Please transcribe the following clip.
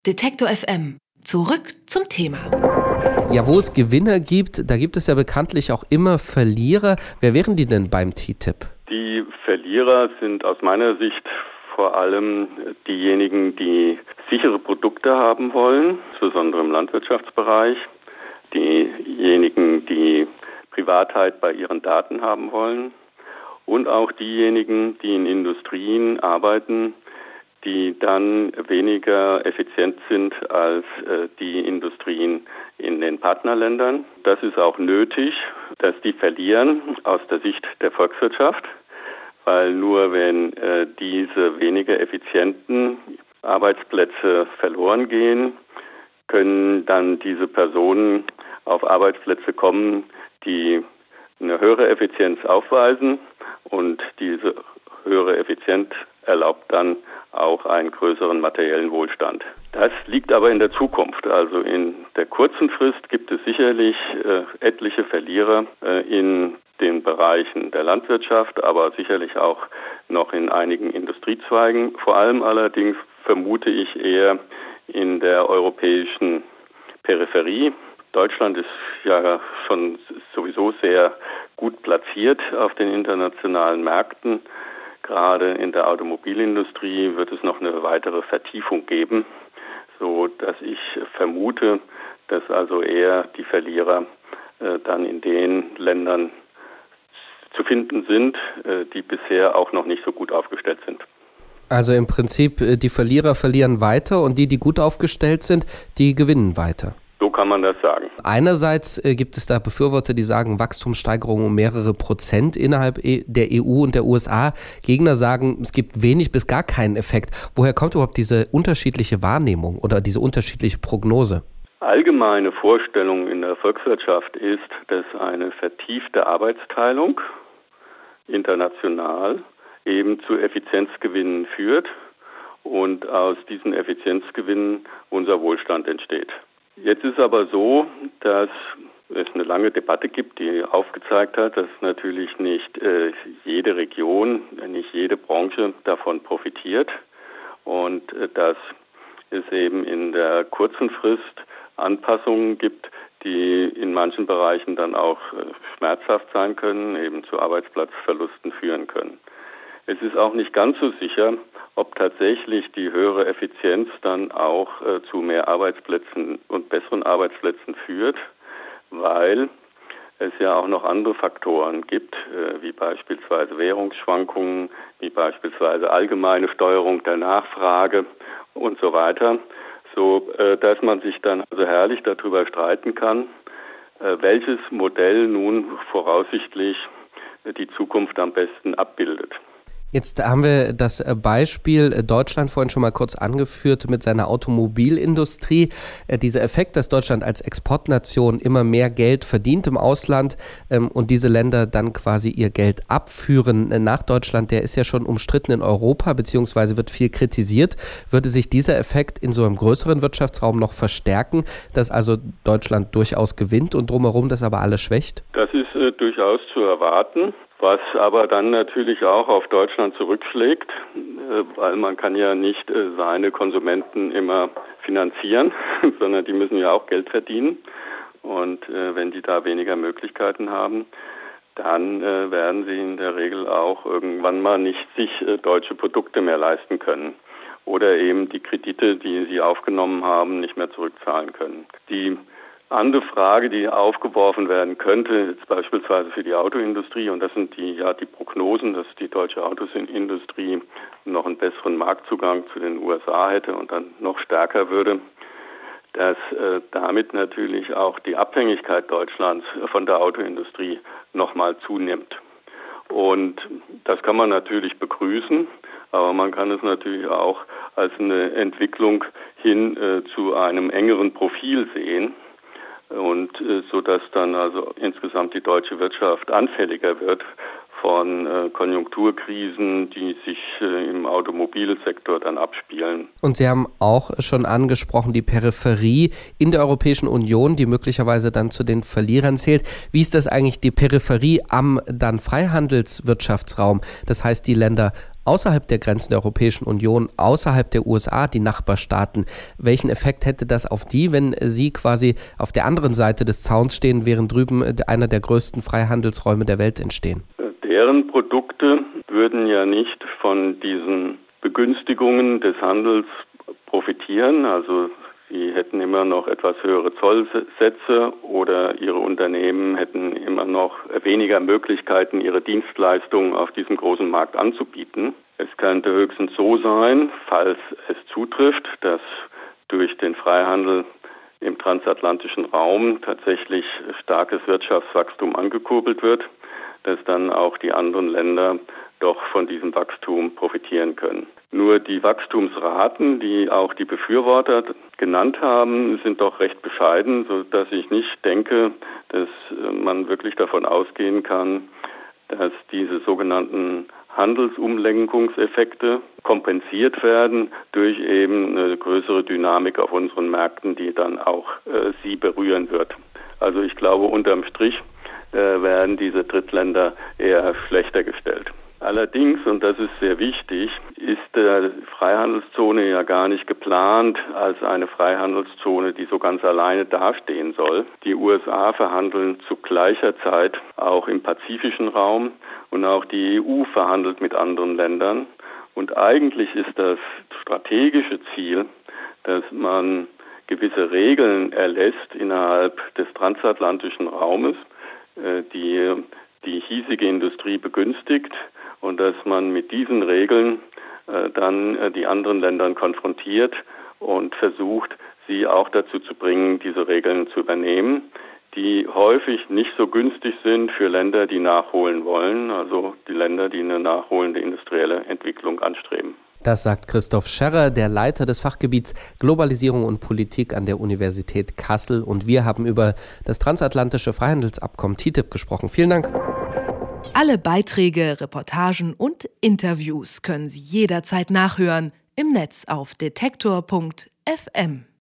Detektor FM. Zurück zum Thema. Ja, wo es Gewinner gibt, da gibt es ja bekanntlich auch immer Verlierer. Wer wären die denn beim TTIP? Die Verlierer sind aus meiner Sicht vor allem diejenigen, die sichere Produkte haben wollen, insbesondere im Landwirtschaftsbereich. Diejenigen, die Privatheit bei ihren Daten haben wollen. Und auch diejenigen, die in Industrien arbeiten, die dann weniger effizient sind als die Industrien in den Partnerländern. Das ist auch nötig, dass die verlieren aus der Sicht der Volkswirtschaft, weil nur wenn diese weniger effizienten Arbeitsplätze verloren gehen, können dann diese Personen auf Arbeitsplätze kommen, die eine höhere Effizienz aufweisen, und diese höhere Effizienz erlaubt dann auch einen größeren materiellen Wohlstand. Das liegt aber in der Zukunft. Also in der kurzen Frist gibt es sicherlich etliche Verlierer in den Bereichen der Landwirtschaft, aber sicherlich auch noch in einigen Industriezweigen. Vor allem allerdings vermute ich eher in der europäischen Peripherie. Deutschland ist ja schon sowieso sehr gut platziert auf den internationalen Märkten. Gerade in der Automobilindustrie wird es noch eine weitere Vertiefung geben, so dass ich vermute, dass also eher die Verlierer dann in den Ländern zu finden sind, die bisher auch noch nicht so gut aufgestellt sind. Also im Prinzip, die Verlierer verlieren weiter und die gut aufgestellt sind, die gewinnen weiter. So kann man das sagen. Einerseits gibt es da Befürworter, die sagen Wachstumssteigerung um mehrere Prozent innerhalb der EU und der USA. Gegner sagen, es gibt wenig bis gar keinen Effekt. Woher kommt überhaupt diese unterschiedliche Wahrnehmung oder diese unterschiedliche Prognose? Allgemeine Vorstellung in der Volkswirtschaft ist, dass eine vertiefte Arbeitsteilung international eben zu Effizienzgewinnen führt und aus diesen Effizienzgewinnen unser Wohlstand entsteht. Jetzt ist aber so, dass es eine lange Debatte gibt, die aufgezeigt hat, dass natürlich nicht jede Region, nicht jede Branche davon profitiert und dass es eben in der kurzen Frist Anpassungen gibt, die in manchen Bereichen dann auch schmerzhaft sein können, eben zu Arbeitsplatzverlusten führen können. Es ist auch nicht ganz so sicher, ob tatsächlich die höhere Effizienz dann auch zu mehr Arbeitsplätzen und besseren Arbeitsplätzen führt, weil es ja auch noch andere Faktoren gibt, wie beispielsweise Währungsschwankungen, wie beispielsweise allgemeine Steuerung der Nachfrage und so weiter, so dass man sich dann also herrlich darüber streiten kann, welches Modell nun voraussichtlich die Zukunft am besten abbildet. Jetzt haben wir das Beispiel Deutschland vorhin schon mal kurz angeführt mit seiner Automobilindustrie. Dieser Effekt, dass Deutschland als Exportnation immer mehr Geld verdient im Ausland und diese Länder dann quasi ihr Geld abführen nach Deutschland, der ist ja schon umstritten in Europa, beziehungsweise wird viel kritisiert. Würde sich dieser Effekt in so einem größeren Wirtschaftsraum noch verstärken, dass also Deutschland durchaus gewinnt und drumherum das aber alles schwächt? Das ist durchaus zu erwarten. Was aber dann natürlich auch auf Deutschland zurückschlägt, weil man kann ja nicht seine Konsumenten immer finanzieren, sondern die müssen ja auch Geld verdienen. Und wenn die da weniger Möglichkeiten haben, dann werden sie in der Regel auch irgendwann mal nicht sich deutsche Produkte mehr leisten können oder eben die Kredite, die sie aufgenommen haben, nicht mehr zurückzahlen können. Die andere Frage, die aufgeworfen werden könnte, jetzt beispielsweise für die Autoindustrie, und das sind die Prognosen, dass die deutsche Autoindustrie noch einen besseren Marktzugang zu den USA hätte und dann noch stärker würde, dass damit natürlich auch die Abhängigkeit Deutschlands von der Autoindustrie nochmal zunimmt. Und das kann man natürlich begrüßen, aber man kann es natürlich auch als eine Entwicklung hin zu einem engeren Profil sehen. Und so dass dann also insgesamt die deutsche Wirtschaft anfälliger wird von Konjunkturkrisen, die sich im Automobilsektor dann abspielen. Und Sie haben auch schon angesprochen, die Peripherie in der Europäischen Union, die möglicherweise dann zu den Verlierern zählt. Wie ist das eigentlich, die Peripherie am dann Freihandelswirtschaftsraum? Das heißt, die Länder außerhalb der Grenzen der Europäischen Union, außerhalb der USA, die Nachbarstaaten. Welchen Effekt hätte das auf die, wenn sie quasi auf der anderen Seite des Zauns stehen, während drüben einer der größten Freihandelsräume der Welt entstehen? Deren Produkte würden ja nicht von diesen Begünstigungen des Handels profitieren. Also sie hätten immer noch etwas höhere Zollsätze oder ihre Unternehmen hätten immer noch weniger Möglichkeiten, ihre Dienstleistungen auf diesem großen Markt anzubieten. Es könnte höchstens so sein, falls es zutrifft, dass durch den Freihandel im transatlantischen Raum tatsächlich starkes Wirtschaftswachstum angekurbelt wird, dass dann auch die anderen Länder doch von diesem Wachstum profitieren können. Nur die Wachstumsraten, die auch die Befürworter genannt haben, sind doch recht bescheiden, sodass ich nicht denke, dass man wirklich davon ausgehen kann, dass diese sogenannten Handelsumlenkungseffekte kompensiert werden durch eben eine größere Dynamik auf unseren Märkten, die dann auch sie berühren wird. Also ich glaube, unterm Strich werden diese Drittländer eher schlechter gestellt. Allerdings, und das ist sehr wichtig, ist die Freihandelszone ja gar nicht geplant als eine Freihandelszone, die so ganz alleine dastehen soll. Die USA verhandeln zu gleicher Zeit auch im pazifischen Raum und auch die EU verhandelt mit anderen Ländern. Und eigentlich ist das strategische Ziel, dass man gewisse Regeln erlässt innerhalb des transatlantischen Raumes, die hiesige Industrie begünstigt und dass man mit diesen Regeln dann die anderen Länder konfrontiert und versucht, sie auch dazu zu bringen, diese Regeln zu übernehmen, die häufig nicht so günstig sind für Länder, die nachholen wollen, also die Länder, die eine nachholende industrielle Entwicklung anstreben. Das sagt Christoph Scherrer, der Leiter des Fachgebiets Globalisierung und Politik an der Universität Kassel. Und wir haben über das transatlantische Freihandelsabkommen TTIP gesprochen. Vielen Dank. Alle Beiträge, Reportagen und Interviews können Sie jederzeit nachhören im Netz auf detektor.fm.